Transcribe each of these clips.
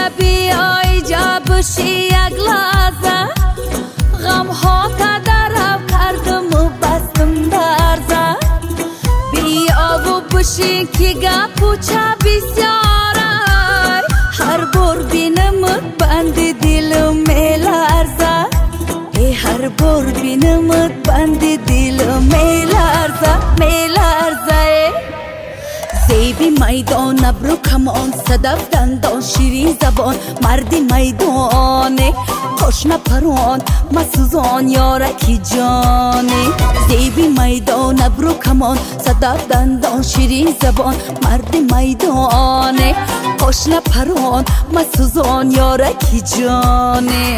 بیای جا بشی یک لحظه غم ها تا درو کردم و بستم درزه بیا و بشی که گپ و چه بسیاره هر بار بینمت بند دلم میلرزه هر بار بینمت بند دلم میلرزه زیبی میدان ابرو کمان صدف دندان شیرین زبان مردی میدانه خوشنه پران مسوزان یارکی جانه زیبی میدان ابرو کمان صدف دندان شیرین زبان مردی میدانه خوشنه پران مسوزان یارکی جانه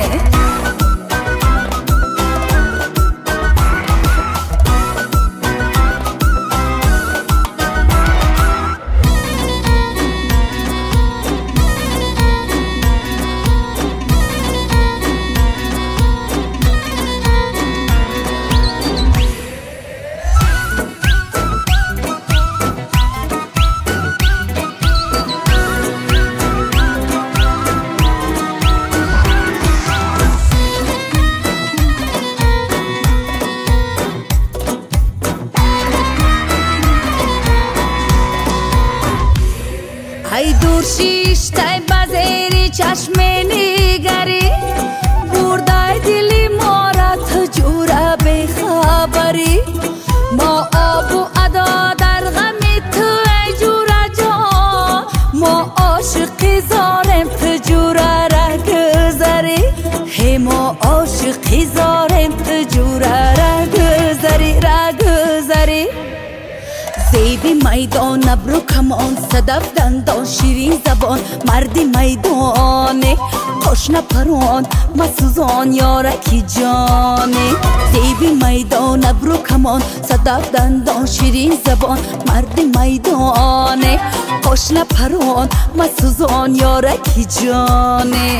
ای دور شیش تای بزیری چشم نگری بردای دلی ما را تجوره بخبری ما آب و ادا در غم تو ای جوره جان ما عاشقی زارم تجوره را گذری هی ما عاشقی زارم تجوره را گذری زیبی میدان ابرو کمان صدف دندان شیرین زبان مردی میدانه خوشنه پران مسوزان یارکی جانه زیبی میدان ابرو کمان صدف دندان شیرین زبان مردی میدانه خوشنه پران مسوزان یارکی جانه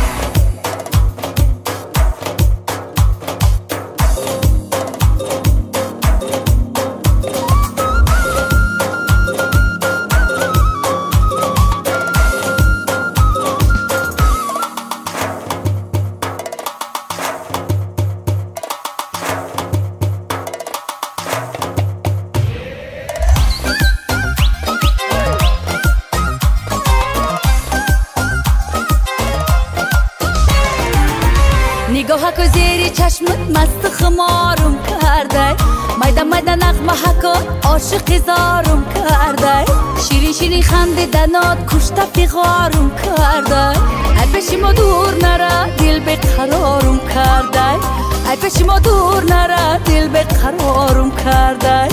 نگاه که زیری چشمت مست خمارم کرده میده نغمه حکا عاشق زارم کرده شیرین شیرین خنده دنات کشته فیغارم کرده ای پیش ما دور نره دل به قرارم کرده ای پیش ما دور نره دل به قرارم کرده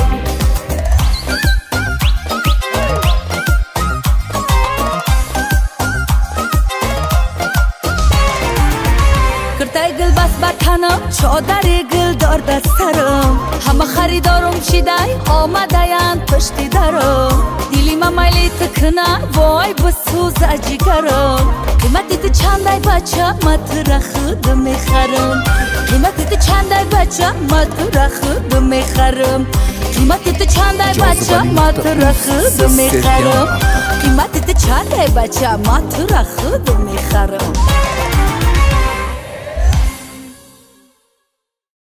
کرتای گل بس بکنم چادر گل دار در سرم همه خریدارم شیدای آمده ین پشتی درم دیلی ما میلی تکنه وای بسوز جگرم قیمتی تو چندای بچه مطرح خود میخرم قیمتی تو چندای بچه مطرح خود میخرم قیمتی تو چندای بچه مطرح خود میخرم قیمتی تو چندای بچه مطرح خود میخرم